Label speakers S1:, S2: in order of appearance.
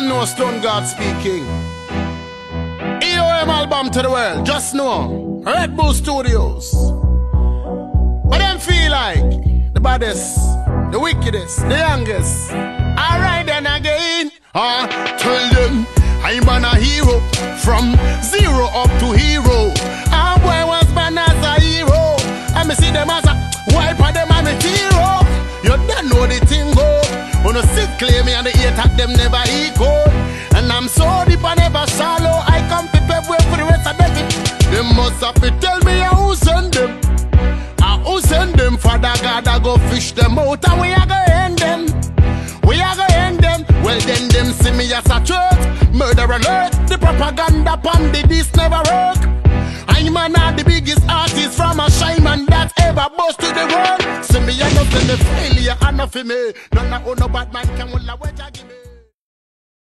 S1: don't know Stone God speaking. EOM album to the world, just know. Red Bull Studios. What them feel like? The baddest, the wickedest, the youngest. Alright then again. Tell them I'm a hero. From zero up to hero. A boy was born as a hero. And me see them as a wipe of them and me hero. You don't know the thing go. When you sit claim me and the hate at them never equal. And I'm so deep and never shallow. I come to pay for the rest of them. Them must have to tell me who send them. Who send them? Father God, I go fish them out and we are go end them. We are go end them. Well then them see me as a threat. Murder alert. The propaganda pon the this never work. I'm not the biggest artist from a Shyman that ever bust to the world. See me enough in the failure enough for me. None of no bad man can will a wedge give me.